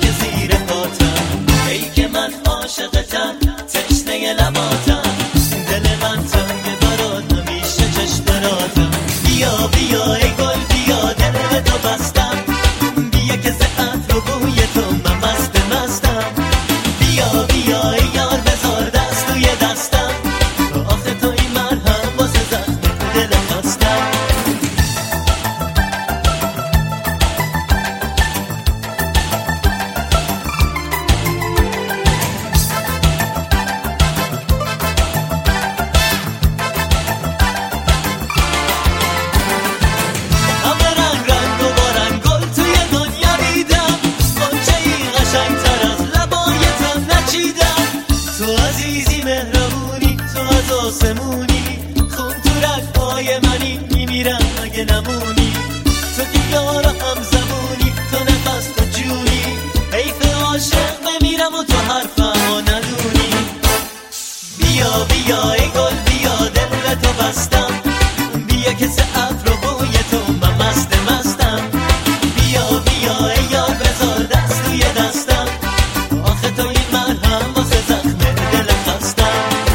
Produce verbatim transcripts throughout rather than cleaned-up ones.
زیر پاتم، ای که من عاشقتم تشنه لباتم، دل من تنگ برات همیشه چشمراتم. بیا بیا ای گل بیا دل تو بستم، بیا که زعت رو بوی تو من مست مستم. بیا بیا ای یار بذار دست توی دستم، آخه تو این مرهم واسه زخم دل خستم. آسمونی خون تو رگ‌های منی، میمیرم اگه نمونی. تو که یار هم زمونی، تو نفس تو جونی، حیف عاشق بمیرم و تو حرفمو ندونی. بیا بیا ای گل بیا دل تو بستم، بیا که ساعت رو بوی تو من مست مستم. بیا بیا ای یار بذار دست توی دستم، آخه تو این مرهم واسه زخم دل خستم.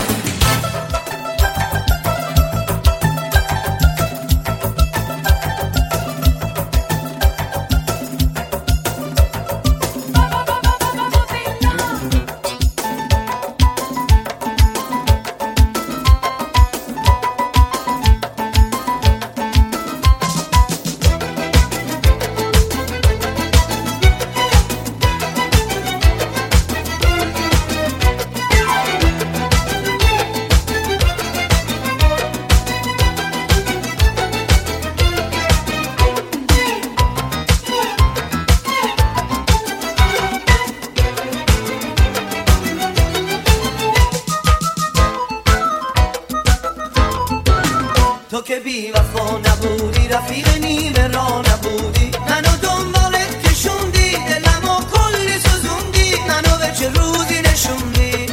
تو که بی وفا نبودی، رفیق نیمه را نبودی، منو دنبالت کشوندی، دلمو کلی سوزوندی، منو به چه روزی نشوندی.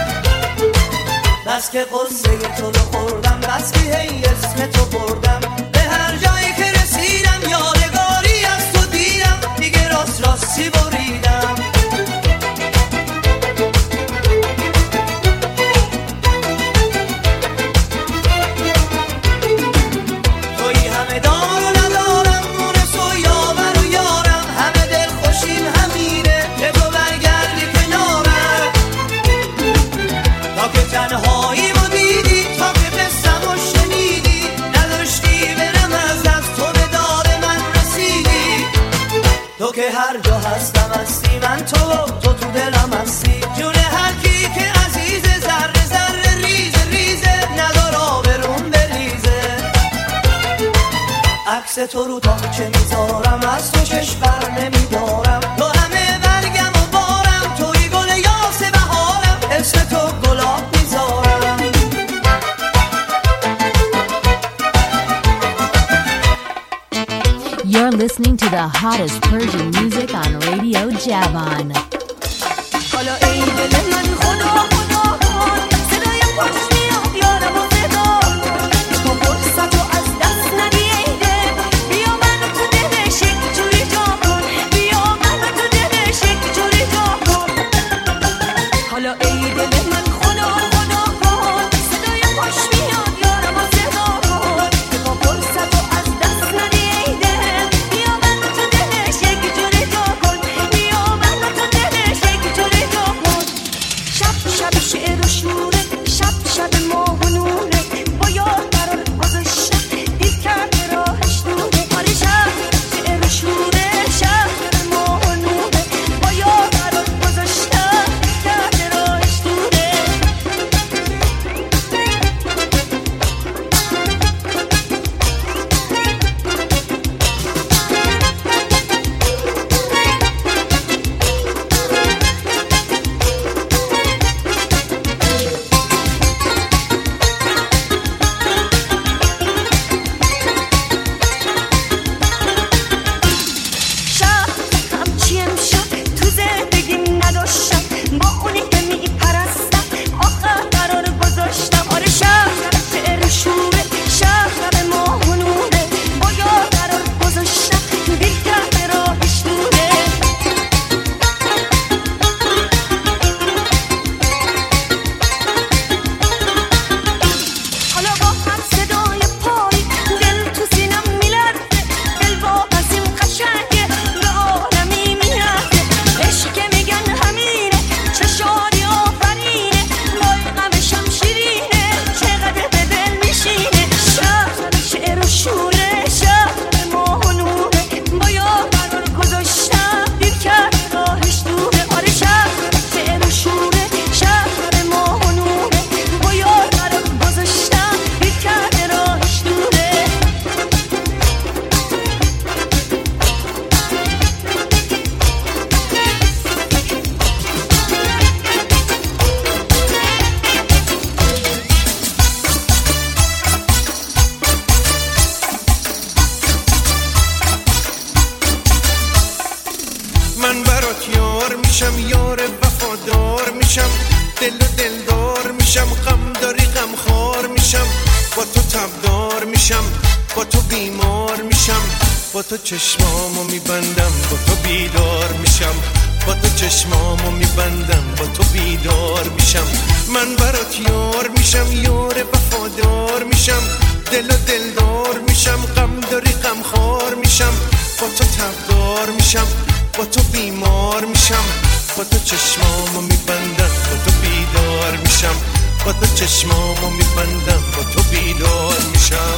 بس که قصه تو رو خوردم، بس که هی اسم تو بردم، به هر جایی که رسیدم یادگاری از تو دیدم، دیگه راست راستی بریدم. تو که هر جا هستم هستی، من تو تو تو دلم هستی، جون هر کی که عزیز، ذره ذره ریز ریزه، ندار آبرون بریزه. عکس تو رو تا چه میذارم، از تو چشم بر نمیدارم، تو همه برگم و بارم، توی گل یاس بهارم، اسم تو گلاب میذارم. You're listening to the hottest Persian music on Radio Javan. حالا ای دل من خدا خدا کن، صدای خوش میاد یارم و صدا، تو فرصت رو از دست ندی ای دل، بیا منو تو دلش یک جوری جا کن، بیا منو تو دلش یک جوری جا کن. حالا ای دل من خدا خدا کن، صدای خوش میاد یارم و صدا کن، تو فرصت رو از دست ندی ای دل، بیا منو تو دلش یک جوری جا کن، بیا منو تو دلش یک جوری جا کن. شب شب شعر و شوره، شب شب یار میشم، یار وفادار میشم، دل و دلدار میشم، غم داری غم خار میشم، با تو تبدار میشم، با تو بیمار میشم، با تو چشمامو میبندم، با تو بیدار میشم، با تو چشمامو میبندم، با تو بیدار میشم. من برات یار میشم، یار وفادار میشم، دل و دلدار میشم، غم داری غم خار میشم، با تو تبدار میشم، با تو بیمار میشم، با تو چشمامو میبندم، با تو بیدار میشم، با تو چشمامو میبندم، با تو بیدار میشم.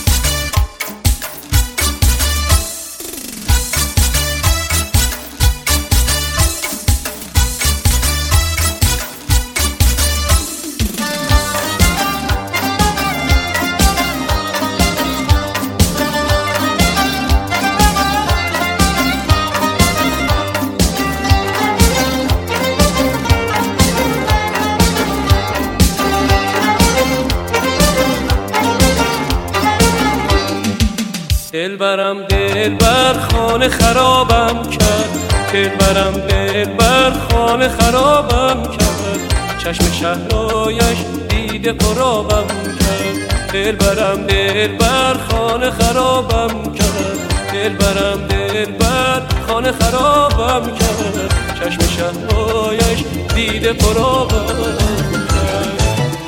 دل برم دل بر خانه خرابم کرد، دل برم دل بر خانه خرابم کرد، چشم شهرایش دیده قرابم کرد. دل برم دل بر خانه خرابم کرد، دل برم دل بر خانه خرابم کرد، چشم شهرایش دیده قرابم کرد.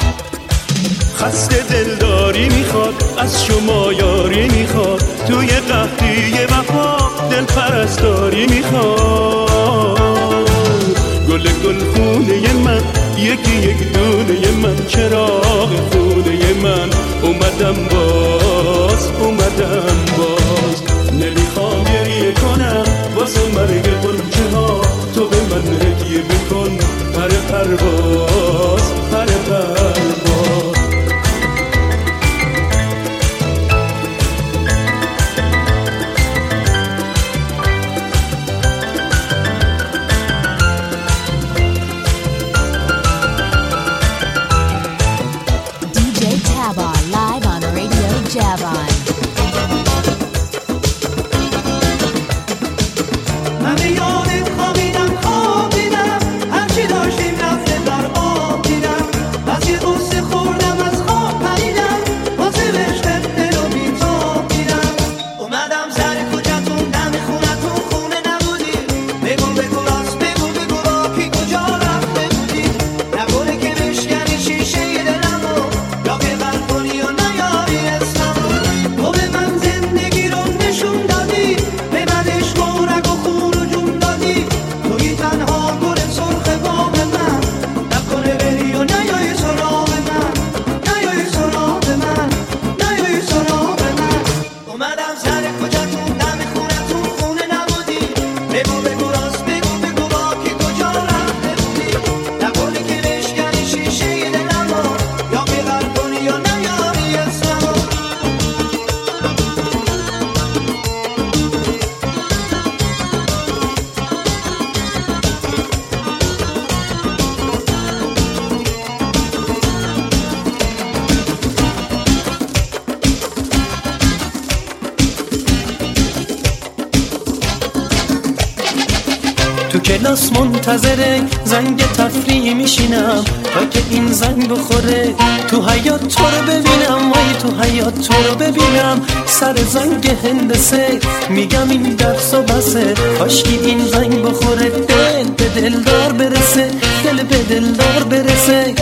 خسته دلداری میخواد، از شما یاری میخواد، توی قحطی وفا دل پرستاری میخواد. گل گل خونه من، یکی یک دونه من، چراغ خونه من، اومدم باز اومدم باز. نمیخوام گریه کنم واسه مرگ غنچه ها، تو به من هدیه بکن پر پرواز پر پرواز. Live on Radio Javon. من به یادت خوابیدم خوابیدم، هرچی داشتیم رفته در آب دیدم، از یه قصه خوردم از خواب پریدم، واسه عشقت دل و بی‌تاب دیدم. اومدم سر کوچه‌تون دم خونتون، خونه نبودی، بگو بگو راست بگو بگو با کی کجا رفته بودی، نکنه که بشکنی شیشه دلمو، یا که غرق کنی و نیاری اسممو. تو به من زندگی رو نشون دادی، به من عشق و رگ و خون و جون دادی، توی تنها گل سرخ باغ من، نکنه بری و نیای سراغ من، نیای سراغ من، نیای سراغ من. اومدم سر کوچه‌تون دم خونتون، خونه نبودی، بگو بگو راست بگو بگو با کی کجا رفته بودی، نکنه که بشکنی شیشه دلمو، یا که غرق کنی یا نیاری اسممو. تو کلاس منتظره زنگ تفریح میشینم تا که این زنگ بخوره، تو حیاط تو رو ببینم، وای تو حیاط تو رو ببینم، سر زنگ هندسه میگم این درس و بسه، کاشکی این زنگ بخوره، دل به دلدار برسه، دل به دلدار برسه.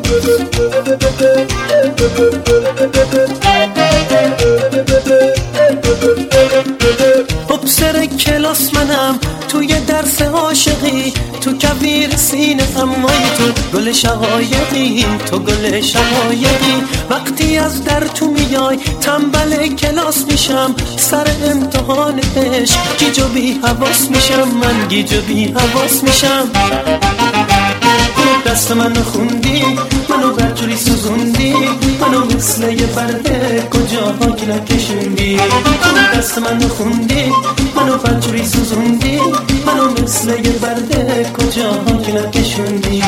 سر کلاس منم توی درس عاشقی، تو کویر سینه امای تو گل شقایقی، تو گل شقایقی. وقتی از در تو میای تنبل کلاس میشم، سر امتحان عشق گیج و بی حواس میشم، من گیج و بی حواس میشم. دست منو خوندی، منو برجوری سوزوندی، منو مثل یه برده کجا پاک نکشوندی. دست منو خوندی، منو برجوری سوزوندی، منو مثل یه برده کجا پاک نکشوندی.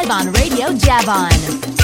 live on Radio Javon.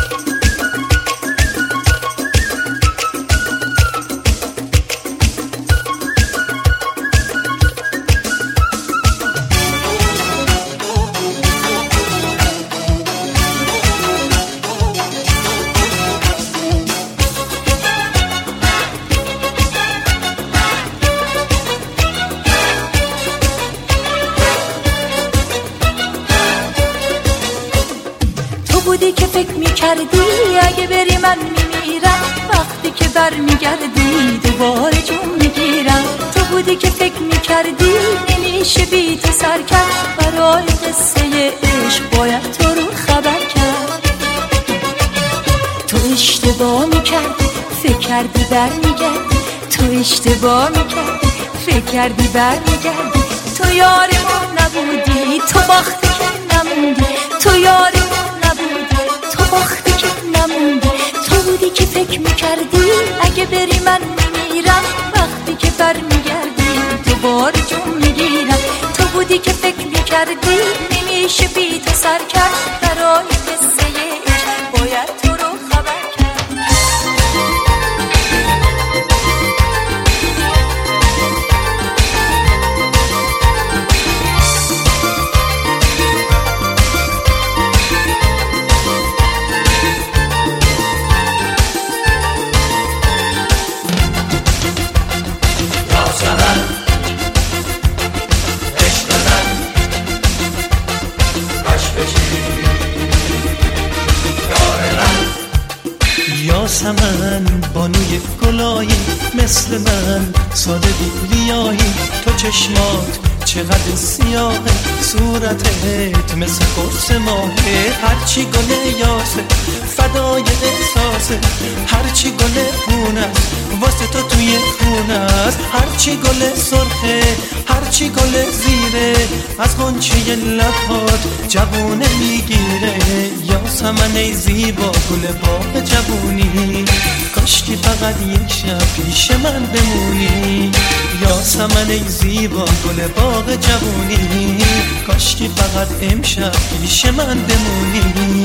بودی که فکر میکردی اگه بری من میمیرم، وقتی که بر میگردی دوباره جون میگیرم. تو بودی که فکر میکردی نمیشه بی تو سر کرد، برای قصه عشق باید تو رو خبر کرد. تو اشتباه میکردی فکر کردی بر میگردی، تو اشتباه میکردی فکر کردی بر میگردی. تو یاری ما نبودی، تو باختی که نموندی، تو یاری ما نبودی، تو باختی که نموندی. تو بودی که فکر میکردی اگه بری من میمیرم، وقتی که بر میگردی دوباره جون میگیرم. تو بودی که فکر میکردی نمیشه بی تو سر کرد، برای قصه عشق باید تو رو خبر کرد. یاسمن بانوی گلایی، مثل من ساده بیایی. تو چشمات چقدر سیاهه، صورتت مثل قرص ماهه. هرچی گل یاسه فدای احساسه، هرچی گل خونه واسه تو توی خونه است. هرچی گل سرخه هرچی گل زیره، از غنچه لبات جوونه میگیره. یاسمن ای زیبا گل باغ جوونی، کاشکی فقط یک شب پیش من بمونی. یاسمن ای زیبا گل باغ جوونی، کاشکی فقط امشب پیش من بمونی.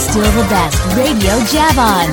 still the best. Radio Javon.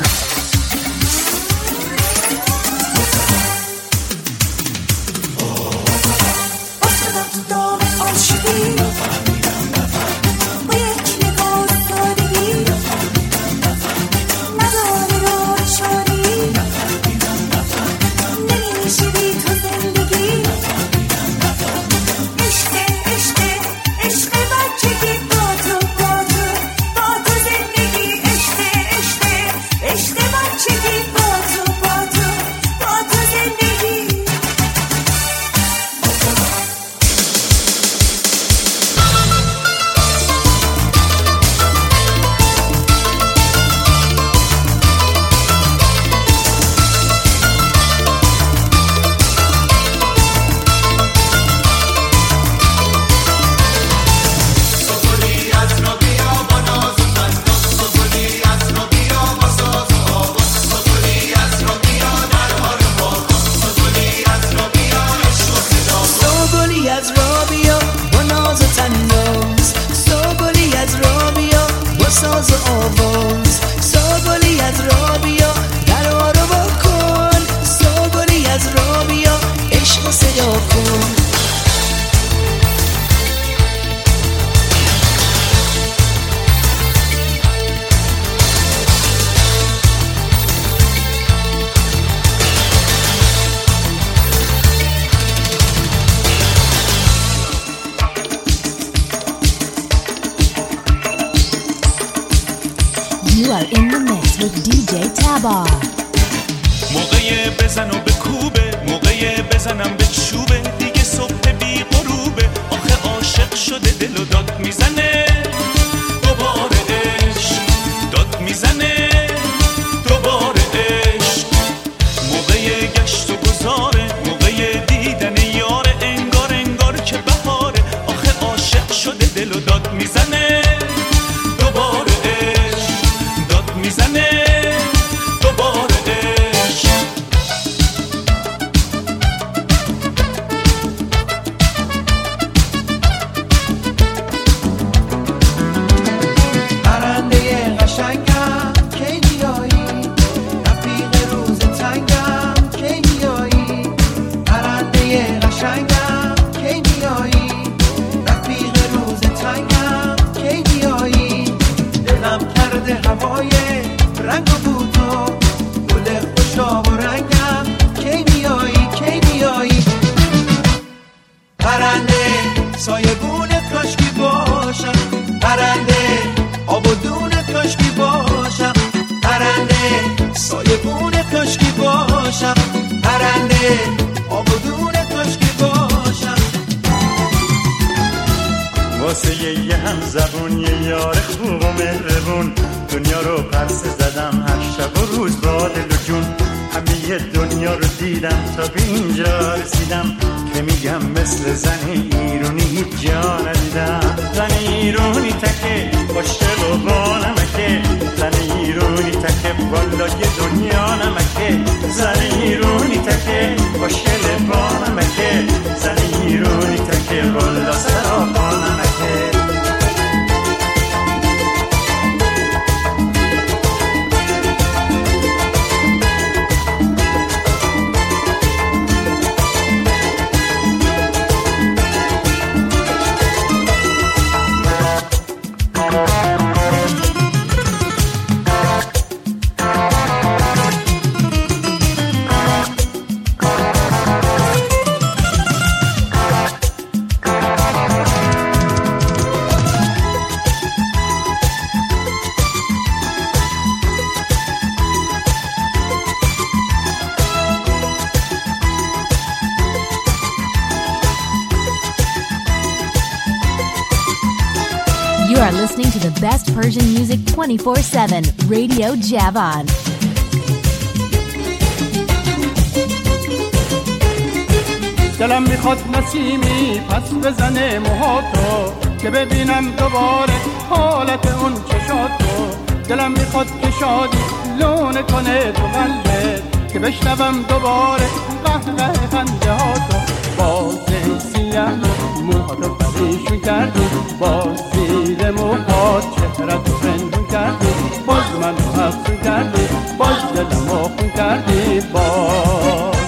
You are in the mix with دی جی Tabar. موقع بزن و بکوبه، موقع بزنم به چوبه، دیگه صبح بی غروبه، آخه عاشق شده دل و داد میزنه، دوباره عشق داد میزنه، دوباره عشق. موقع گشت و گذاره، موقع دیدن یاره، انگار انگار که بهاره، آخه عاشق شده دل و داد میزنه، دوباره عشق داد میزنه، دوباره عشق. پرنده قشنگم کی میایی، رفیق روز تنگم کی میایی، پرنده قشنگم کی میایی، رفیق روز تنگم کی میایی. دلم کرده هوای رنگ و بوتو، گل خوشا و رنگم کی میایی کی میایی. پرنده سایبون کاشکی باشم، پرنده آب و دون کاشکی باشم، پرنده سایبون کاشکی باشم، پرنده آب و دون کاشکی باشم. واسه یه هم زبون یه یار خوب و مهربون، دنیا رو پرسه زدم هر شب و روز با دل و جون. همه دنیا رو دیدم تا به اینجا رسیدم، که میگم مثل زن ایرونی هیچ جا ندیدم. زن ایرونی تکه خوشگل و با نمکه، زن ایرونی تکه والا یه دنیا نمکه، زن ایرونی تکه خوشگل با نمکه، زن ایرونی تکه والا سراپا نمکه. You are listening to the best Persian music twenty-four seven. Radio Javon. دلم میخواد نسیمی پس بزنه موهاتو، که ببینم دوباره حالت اون چشاتو. دلم میخواد که شادی لونه کنه تو قلبت، که بشنوم دوباره قهقه خنده ها تو. باز سیه موهاتو پریشون کردی، باز زیر موهات چهره‌تو پنهون کردی، باز منو افسون کردی، باز دلمو خون کردی. باز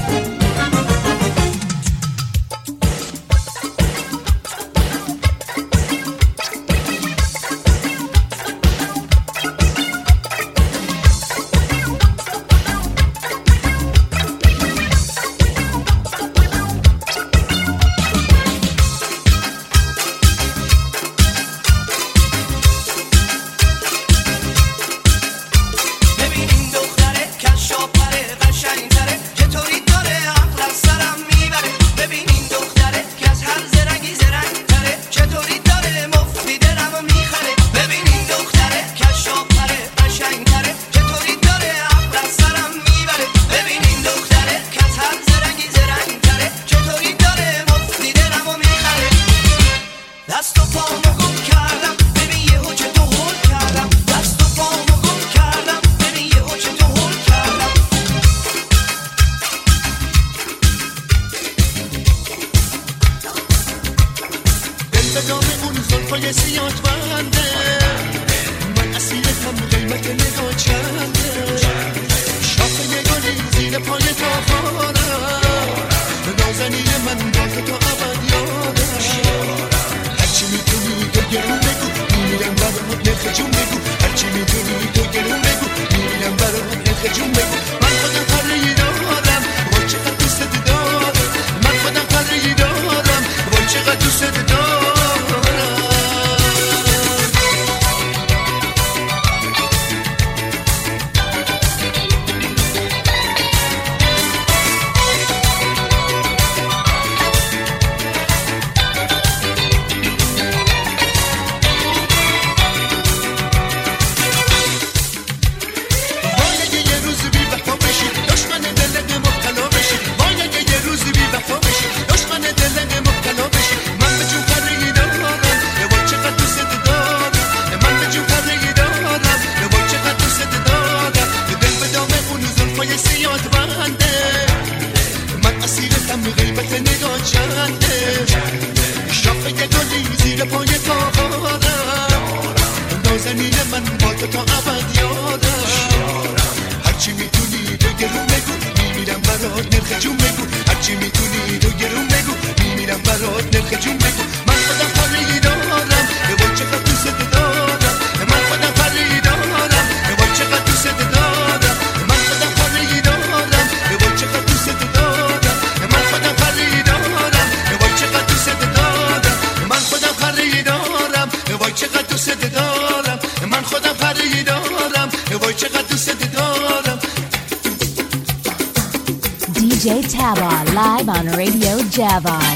D J Taba live on Radio Javon.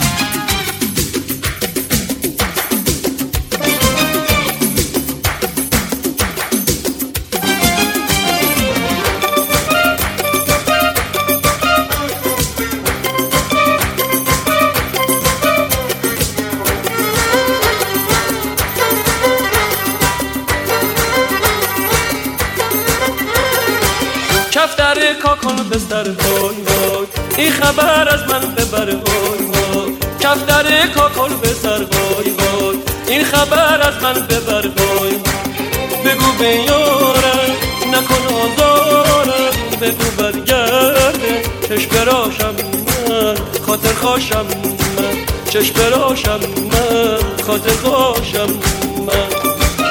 کفتر کاکل بستر وای وای این خبر از من ببر وای وای کفتر کاکل بستر وای وای این خبر از من ببر وای بگو به یارم نکن آزارم بگو برگرده چشم براشم من خاطر خوشم من چشم براشم من خاطر خوشم من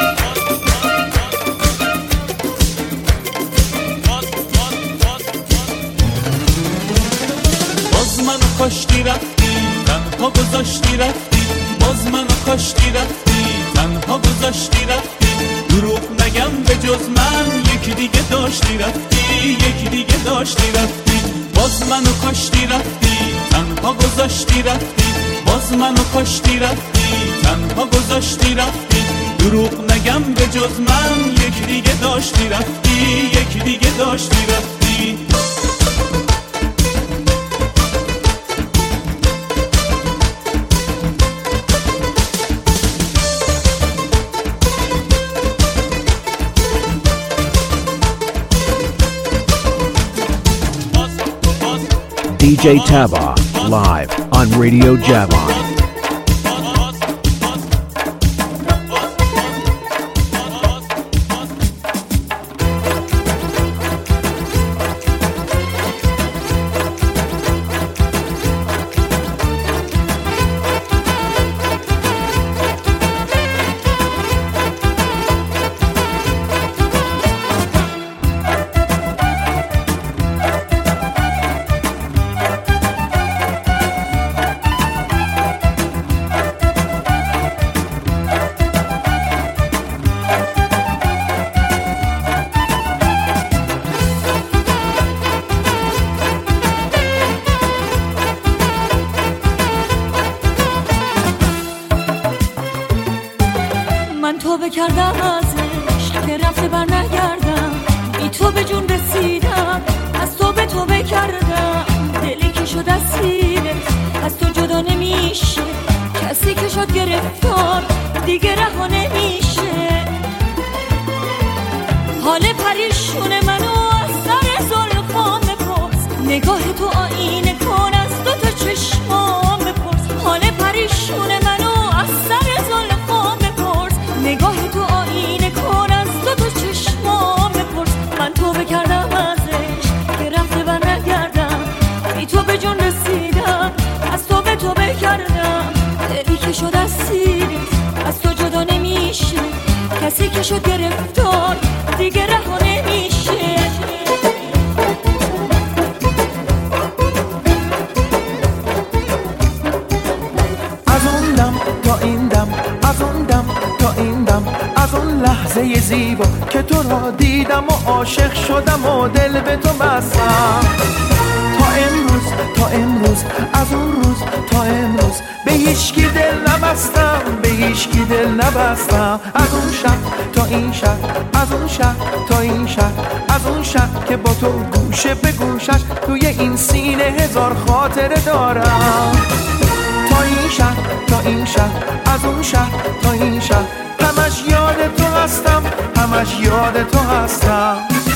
منو کاشتی رفتی تنها گذاشتی رفتی باز منو کاشتی رفتی تنها گذاشتی رفتی دروغ نگم به جز من یکی دیگه داشتی رفتی یکی دیگه داشتی رفتی باز منو کاشتی رفتی تنها گذاشتی رفتی باز منو کاشتی رفتی تنها گذاشتی رفتی دروغ نگم به جز من یکی دیگه داشتی رفتی یکی دیگه داشتی رفتی D J Taba, live on Radio Javon. توبه کردم ازش که رفته بر نگردم، بی تو به جون رسیدم، از تو به توبه کردم. دلی که شد اسیره از تو جدا نمیشه، کسی که شد گرفتار دیگه رها نمیشه. حال پریشون منو از سر زلفام بپرس، نگاه تو آینه کن از دو تا چشمام بپرس. حال پریشون منو از سر زلفام بپرس، نگاه تو آینه کن از دو تا چشمام بپرس. من توبه کردم ازش که رفته بر نگردم، بی تو به جون رسیدم، از تو به توبه کردم. دلی که شد اسیری از تو جدا نمیشه، کسی که شد گرفتار دیگه رها نمیشه. از اون دم تا این دم، از اون دم تا این دم، از اون لحظه زیبا که تو را دیدم و عاشق شدم و دل به تو بستم. تا امروز تا امروز از اون روز تا امروز به هیچکی دل نبستم، به هیچکی دل نبستم. از اون شب تا این شب، از اون شب تا این شب، از اون شب که با تو گوشه به گوشش توی این سینه هزار خاطره دارم. تا این شب تا این شب، از اون شب تا این شب، همش یاد تو هستم، همش یاد تو هستم.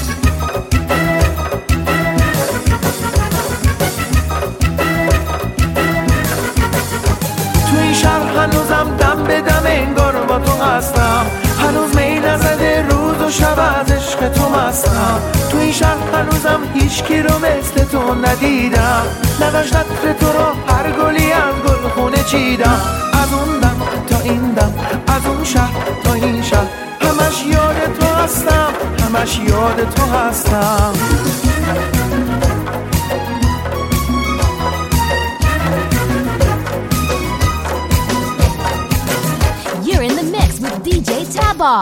تو این شب هنوزم دم به دم انگار با تو هستم، هنوز می نزده روز و شب از عشق تو مستم. تو این شب هنوزم هیچکی رو مثل تو ندیدم، نداشت عطر تو رو هر گلی از گل خونه چیدم. از اون دم تا این دم، از اون شب تا این شب، همش یاد تو هستم، همش یاد تو هستم. You're in the mix with D J Taba.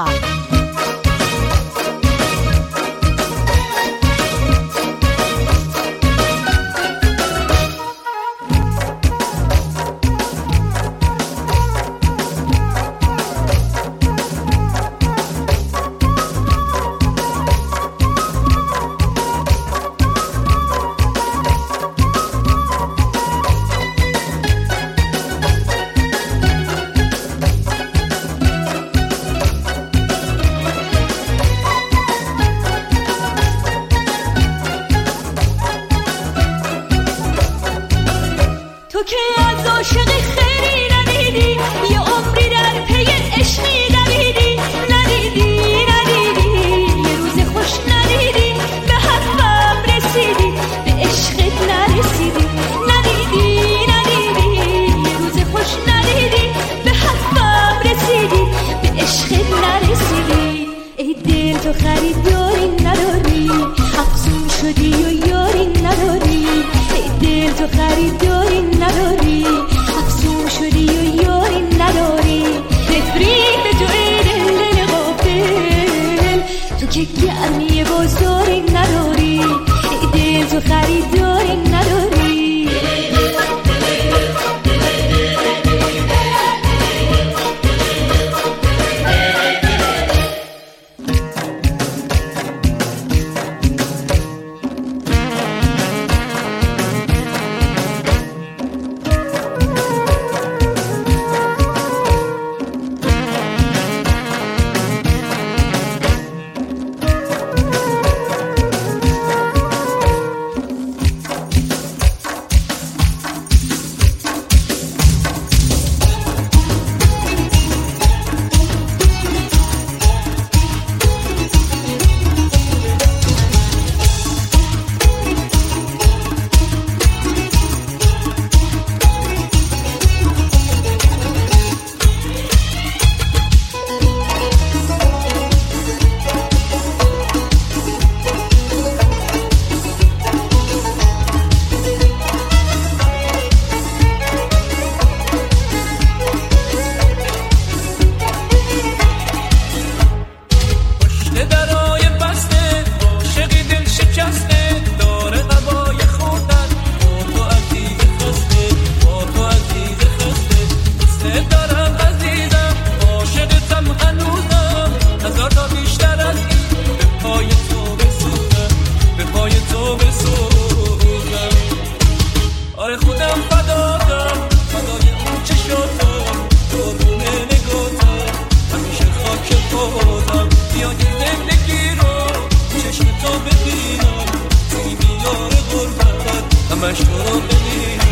برای خودم فدادم، فدای اون چشاتم، قربون نگاتم، همیشه خاک پاتم. بیا این زندگی رو چشم تا ببینم، توی میار غربت همش تو رو ببینم.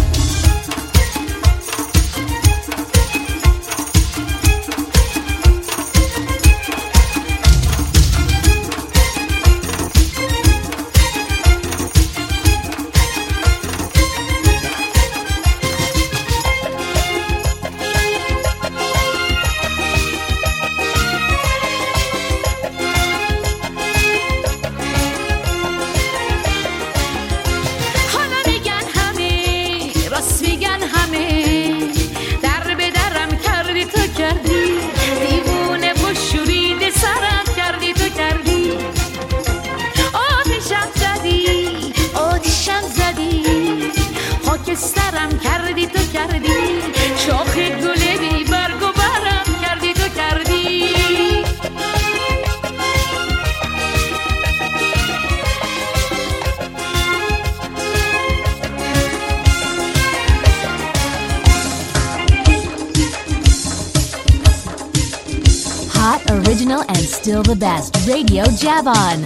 سرم کردی تو کردی، شاخ گل بی برگ و برم کردی تو کردی. Hot, original, and still the best. Radio Javon.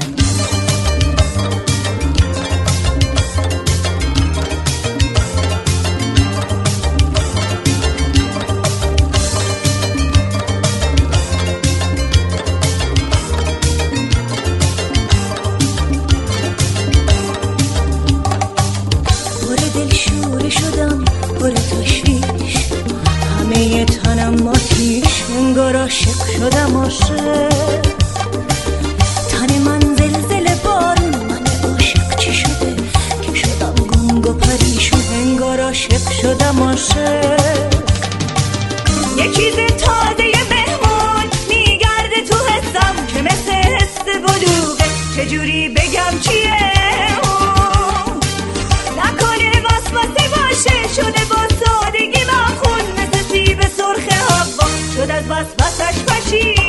انگار عاشق شدم عاشق، تن من زلزله بارون، من عاشق چی شده که شدم گنگ و پریشون. انگار عاشق شدم عاشق، یه چیز تازه مهمان میگرده تو حسم که مثل حس بلوغه، چجوری بگم چیه نکنه وسوسه باشه، شده با سادگی مخون مثل سیب سرخ هوا، شد از وسوسش پشیمون.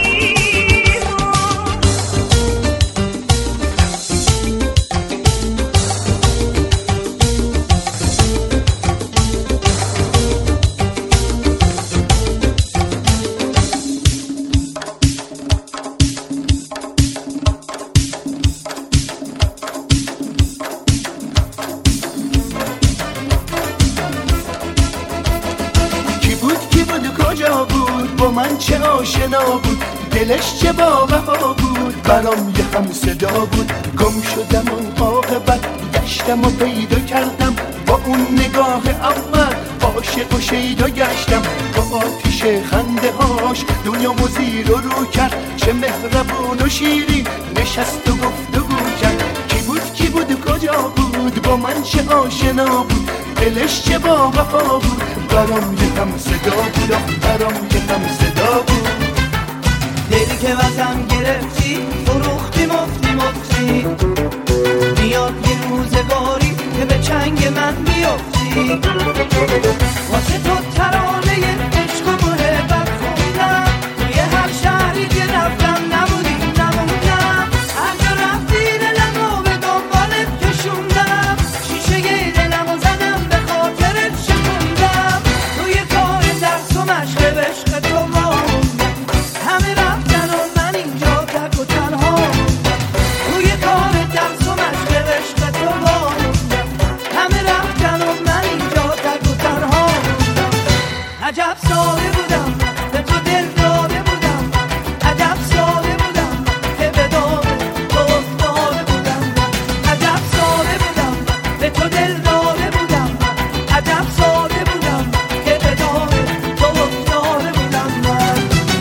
من چه آشنا بود، دلش چه با وفا بود، برام یه هم صدا بود. گم شدم اون عاقبت، گشتم و پیدا کردم، با اون نگاه اول عاشق و شیدا گشتم. با آتیش خنده هاش دنیا زیر و رو کرد، چه مهربون و شیرین نشست و گفتگو کرد. کی بود کی بود و کجا بود، با من چه آشنا بود، دلش چه با وفا بود، برام یه هم صدا بود، برام یه هم صدا بود. دلی که واسم گرفتی فروختی مفتی مفتی، میاد یه روزگاری که به چنگ من بیفتی. واسه تو ترانه عشق و محبت خوندم، توی هر شهری که رفتم نبودی نموندم. هر جا رفتی دلمو به دنبالت کشوندم، شیشه دلمو زدم به خاطرت شکوندم. توی کار درس و مشق عشق تو موندم، همه رفتن و من اینجا تک و تنها موندم. توی کار درس و مشق عشق تو موندم، همه رفتن و من اینجا تک و تنها موندم. عجب ساده بودم به تو دل داده بودم، عجب ساده بودم که به دام تو افتاده بودم. عجب ساده بودم به تو دل داده بودم، عجب ساده بودم که به دام تو افتاده بودم من.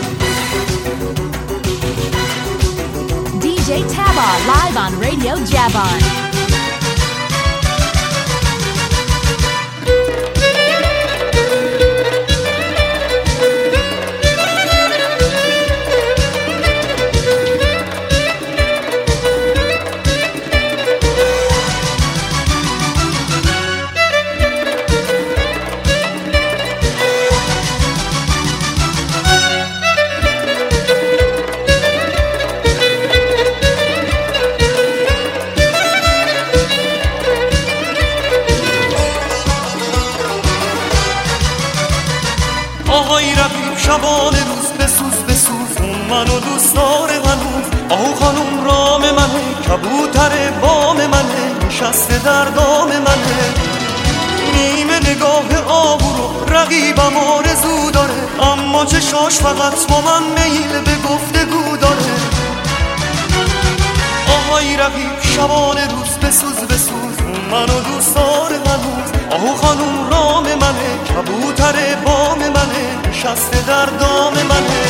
D J Taba live on Radio Javon. شبان روز بسوز بسوز اون منو دوست داره هنوز. آهو خانوم رام منه، کبوتر بام منه، نشسته در دام منه. نیمه نگاه آهو رو رقیبم آرزو داره، اما چشاش فقط با من میل به گفتگو داره. آهای رقیب شبان روز بسوز بسوز اون منو دوست داره هنوز. آهو خانوم رام منه، کبوتر بام منه، نشسته در دام منه.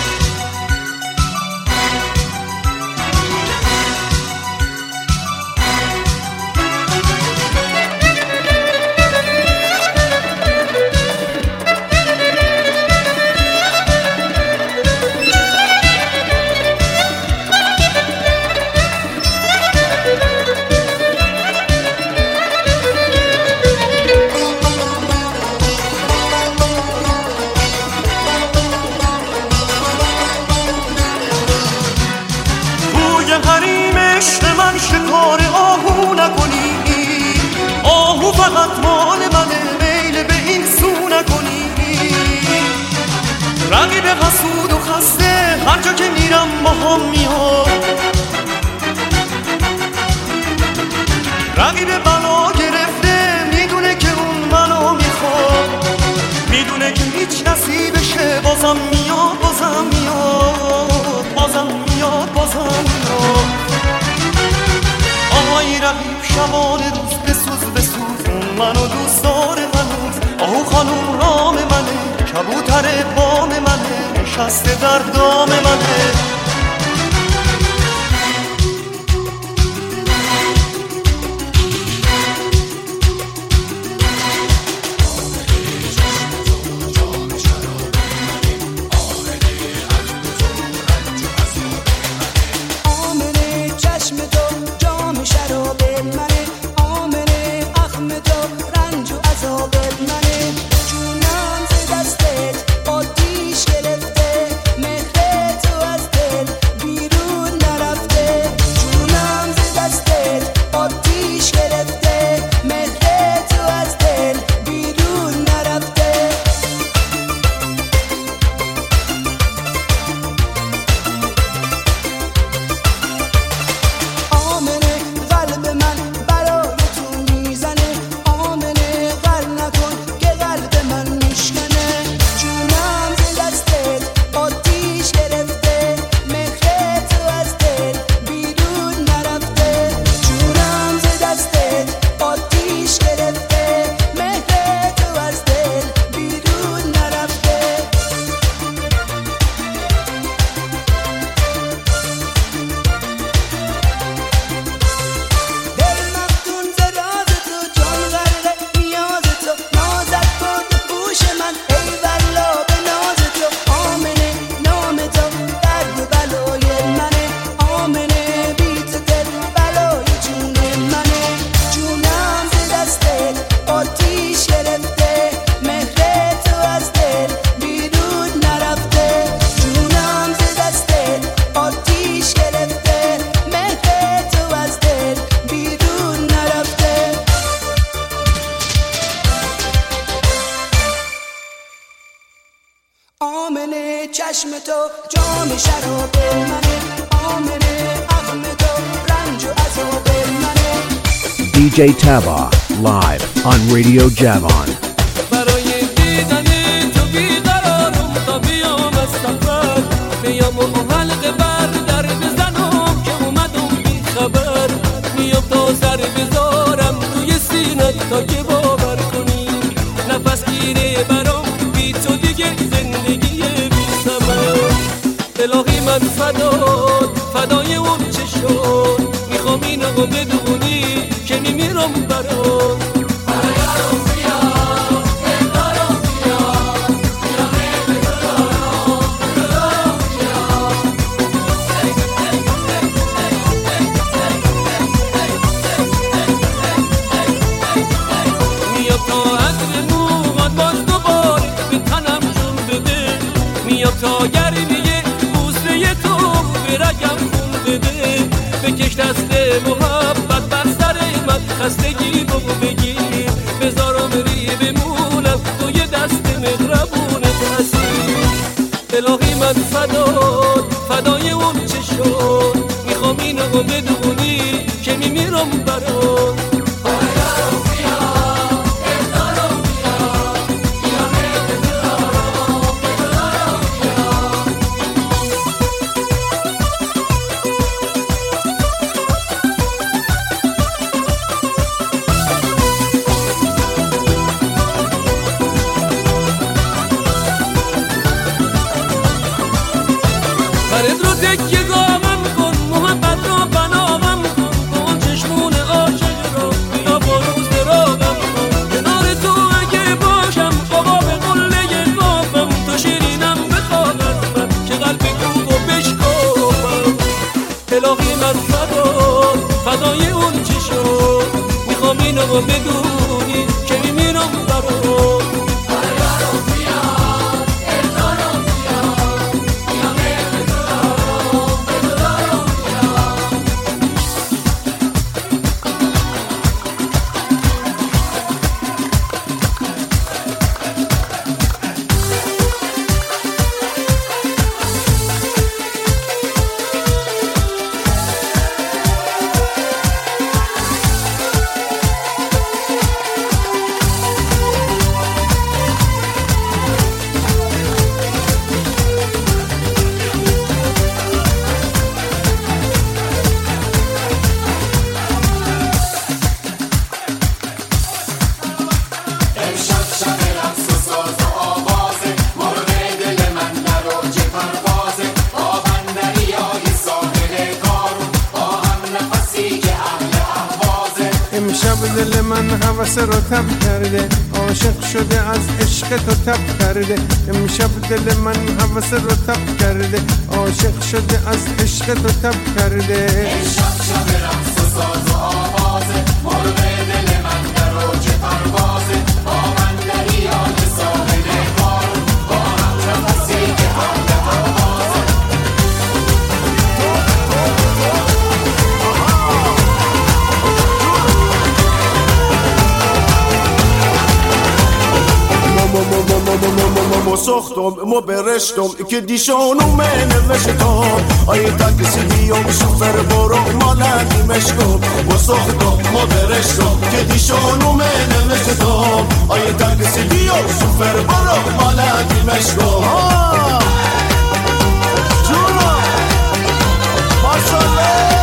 شکار آهو نکنی، آهو فقط مال منه، میل به این سو نکنی. رقیب حسود و خسته هر جا که میرم با هم میاد، رقیب بلا گرفته میدونه که اون منو میخواد، میدونه که هیچ نصیبشه، بازم میاد بازم میاد بازم میاد بازم میاد. آهای رقیب شبان روز بسوز بسوز اون منو دوست داره هنوز. آهو خانوم رام منه، کبوتر بام منه، نشسته در دام منه. آمنه چشم تو جام شراب منه، آمنه اخم تو رنج و عذاب منه. دی جی Taba live on Radio Javon. برای دیدن تو بیقرارم تا بیام از سفر، بیام و حلقه بر در بزنم که اومدم بی خبر. میام تا سر بذارم روی سینت تا که باور کنی، نفس گیره برام بی تو دیگه زندگی بی ثمر. الهی من فدات فدای اون چشم، میخوام اینو بدونی که میمیرم برات. تا گرمیه بوسه تو به رگم خون بده، بکش دست محبت بر سر من، خستگی رو بگیر بذارم ری بمونم توی دست مهربونت هستی. داد فدای اون چه شد میخوام اینو بدونی که میمیرم برات فدای اون چی شد میخوام اینو بدونی که میمیرم برات دل من هوس رو تب کرده عاشق شده از عشق تو تب کرده امشب دل من هوس رو تب کرده عاشق شده از عشق تو تب کرده امشب شب رقص و ساز و آوازه مرغ دل من در اوج پروازه با من دریای ساحل قارون با هم نفسی که حمل پروازه مو ساختم مو برشتم که دیشانو من نوشتم آیه تاکسی بیام شوفر برو مالکی مشکم مو ساختم مو برشتم که دیشانو من نوشتم آیه تاکسی بیام شوفر برو مالکی مشکم جونا ماشاءالله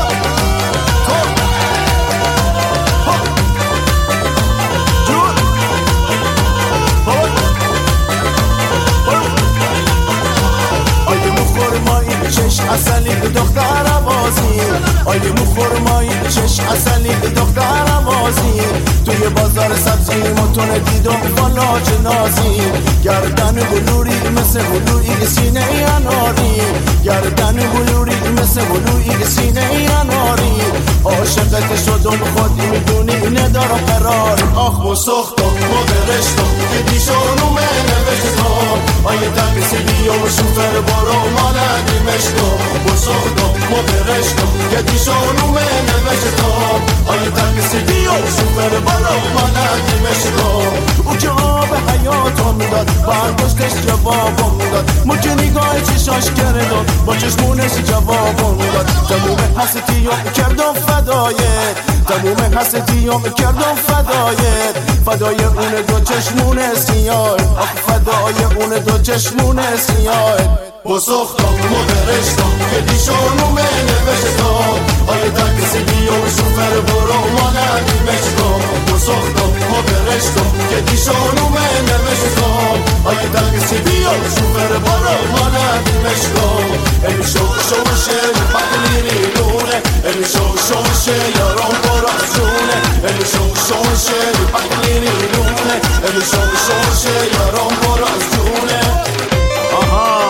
چش اصلی دختر بازی آیه مو خرمایی چش اصلی دختر بازی توی بازار سبزی متون دیدم بالا جنازی گردن بلوری مثل بلوری سینه اناری گردن بلوری مثل بلوری سینه اناری عاشقت شدم خودی میدونی ندارم قرار آخ مو سختم مو برشتم که دیشانو من نوشتم آیه تاکسی بیام شوفر برو مالکی مشکم مو سختم مو برشتم که دیشانو من نوشتم آیه تاکسی بیام شوفر برو مالکی مشکم او که آب حیاتم میداد برداشتش جوابم میداد مو که نگاه چشاش کردم با چشمونش جوابم میداد تموم حسیتیام کردم فدایت تموم حسیتیام کردم فدایت فدای اون دو چشمون سیاه آخ فدای اون دو چشمون سیاه با ساختم مو برشتم که دیشانو من نوشتم آیه تاکسی بیام شوفر برو مالکی مشکم با ساختم مو برشتم که دیشانو من نوشتم آیه تاکسی بیام شوفر برو مالکی مشکم ای شو شوشه بقلیری لونه ای شو شوشه یارم برا جونه ای شو شوشه بقلیری لونه ای شو شوشه یارم برا جونه آها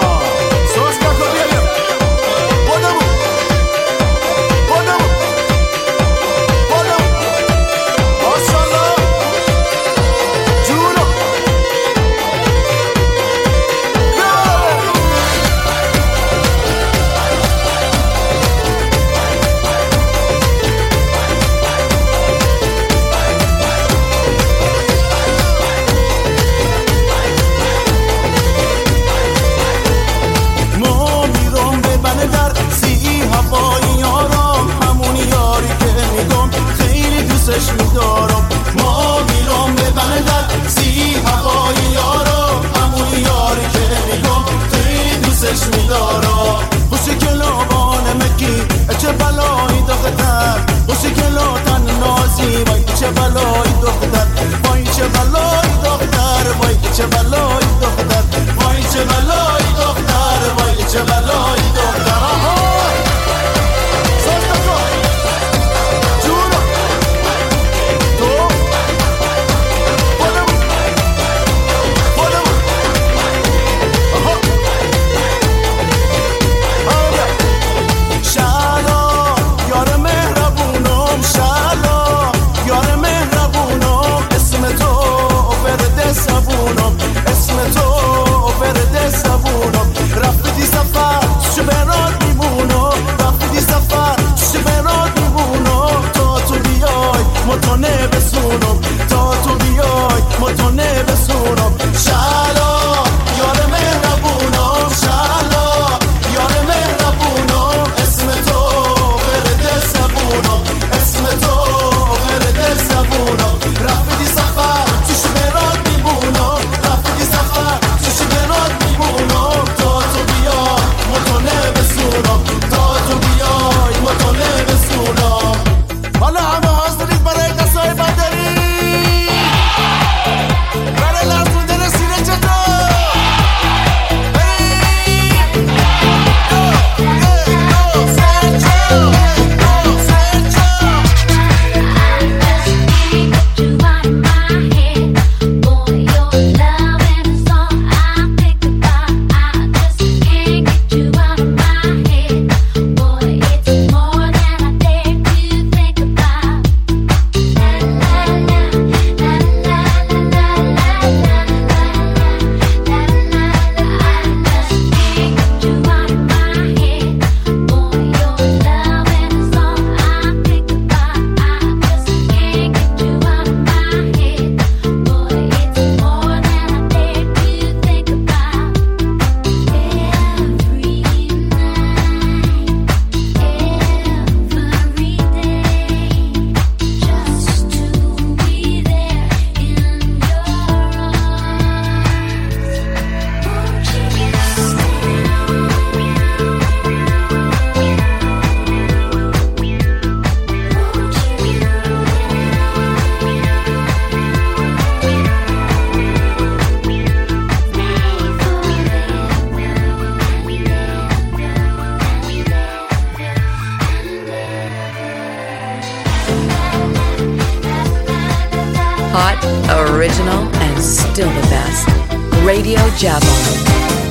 hot, original, and still the best. Radio Javon.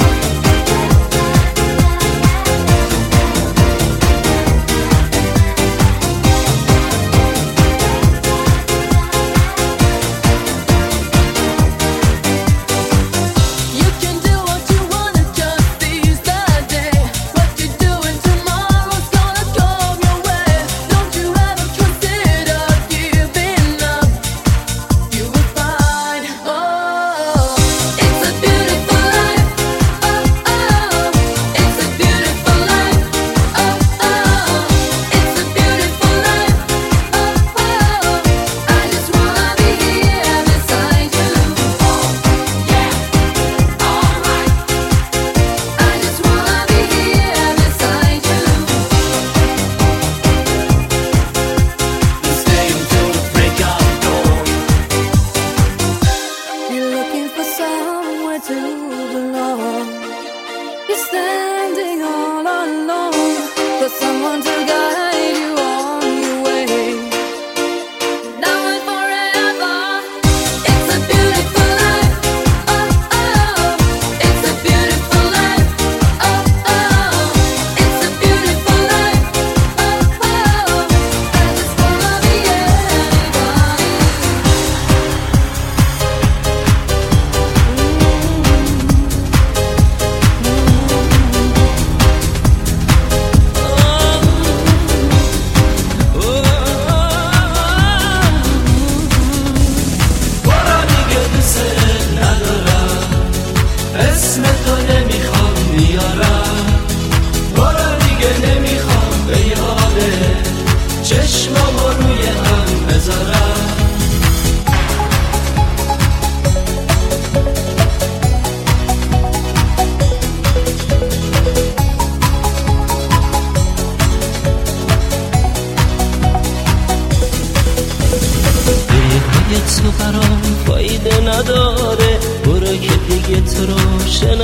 تو برام فایده نداره، برو که دیگه تو رو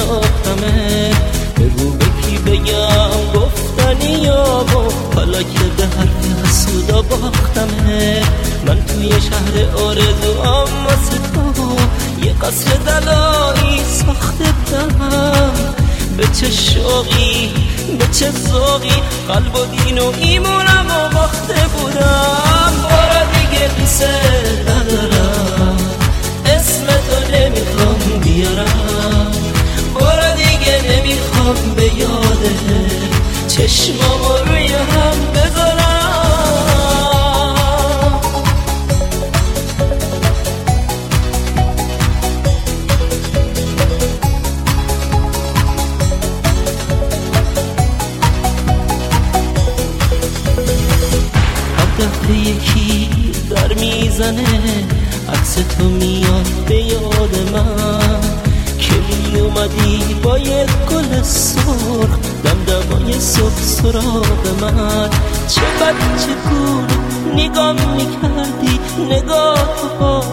شناختمه. بگو به کی بگم گفتنی یابو، حالا که به حرف حسودا باختمه. من توی شهر آرزوام واسه تو یه قصر دلایی ساخته بودم. به چه شوقی به چه ذوقی قلب و دین و ایمونم و باخته بودم. برو دیگه قصه ندارم، اسم تو نمیخوام بیارم. برو دیگه نمیخوام به یاده چشمامو روی هم بذارم. دفعه یکی در میزنه عکس تو میاد به یاد من که می اومدی با یک گل سرخ دمدمای صبح سراغ من. چه بد چه گونه نگاه میکردی، نگاه ها